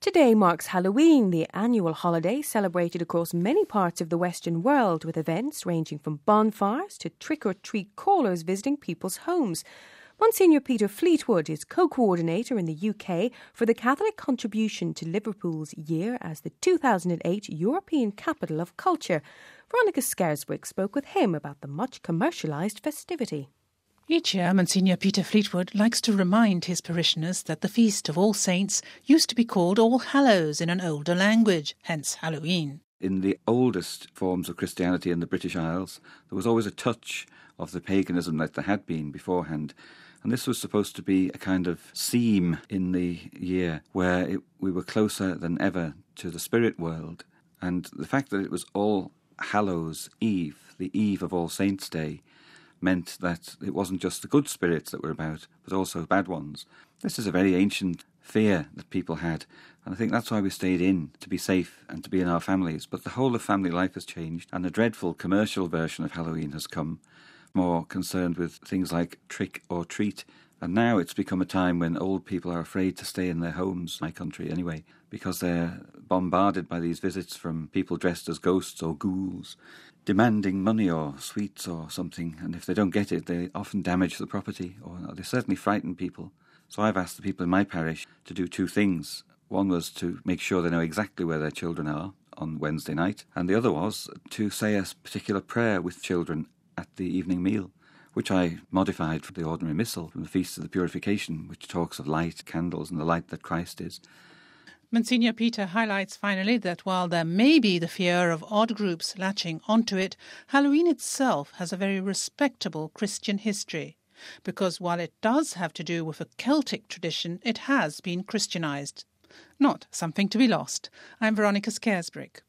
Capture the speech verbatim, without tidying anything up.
Today marks Halloween, the annual holiday celebrated across many parts of the Western world, with events ranging from bonfires to trick-or-treat callers visiting people's homes. Monsignor Peter Fleetwood is co-coordinator in the U K for the Catholic contribution to Liverpool's year as the two thousand eight European Capital of Culture. Veronica Scarisbrick spoke with him about the much commercialised festivity. Each year, Monsignor Peter Fleetwood likes to remind his parishioners that the Feast of All Saints used to be called All Hallows in an older language, hence Halloween. In the oldest forms of Christianity in the British Isles, there was always a touch of the paganism that there had been beforehand. And this was supposed to be a kind of seam in the year where it, we were closer than ever to the spirit world. And the fact that it was All Hallows Eve, the eve of All Saints' Day, meant that it wasn't just the good spirits that were about, but also bad ones. This is a very ancient fear that people had, and I think that's why we stayed in, to be safe and to be in our families. But the whole of family life has changed, and a dreadful commercial version of Halloween has come, more concerned with things like trick or treat. And now it's become a time when old people are afraid to stay in their homes, my country anyway, because they're bombarded by these visits from people dressed as ghosts or ghouls, demanding money or sweets or something, and if they don't get it, they often damage the property, or they certainly frighten people. So I've asked the people in my parish to do two things. One was to make sure they know exactly where their children are on Wednesday night, and the other was to say a particular prayer with children at the evening meal, which I modified from the ordinary missal from the Feast of the Purification, which talks of light, candles, and the light that Christ is. Monsignor Peter highlights finally that while there may be the fear of odd groups latching onto it, Halloween itself has a very respectable Christian history, because while it does have to do with a Celtic tradition, it has been Christianised. Not something to be lost. I'm Veronica Scarisbrick.